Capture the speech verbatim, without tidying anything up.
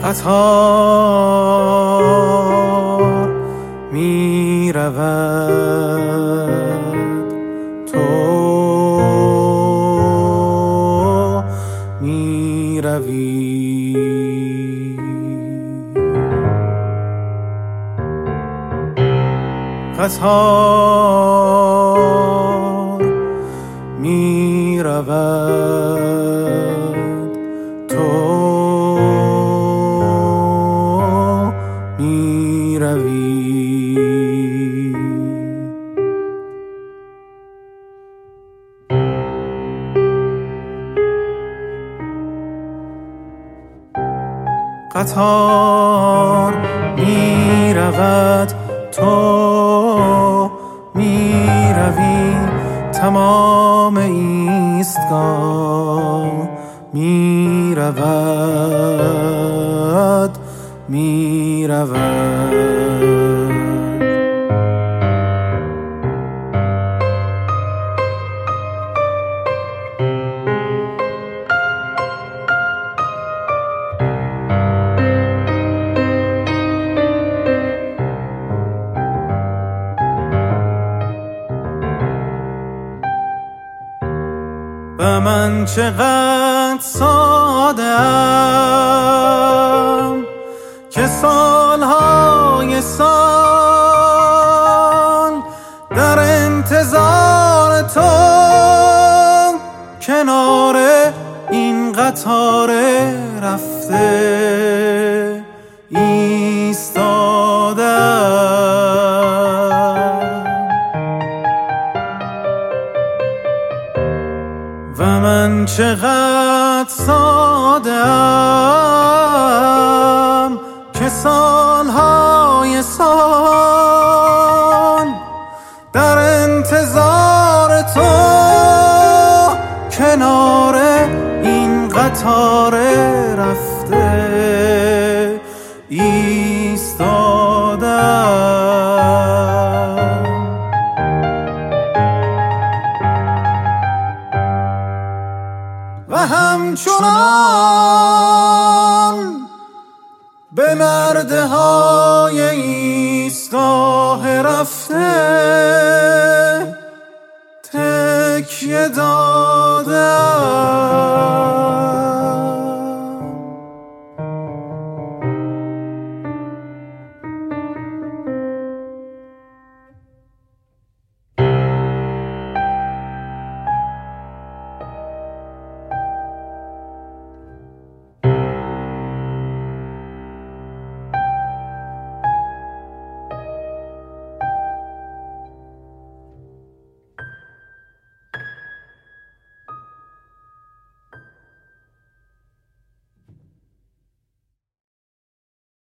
قطار می رود، تو می روی. قطار می رود، تو می روی. قطار می رود، تو می روی. تمام ایستگاه می رود، می رود. و من چقدر ساده ام که سالهای سال در انتظار تو کنار این قطار رفته ایستادم. و من چقدر ساده ام که سالهای سال در انتظار تو کنار این قطار رفته ایستادم. و همچنان به نرده های ایستگاه رفته تکیه دارم.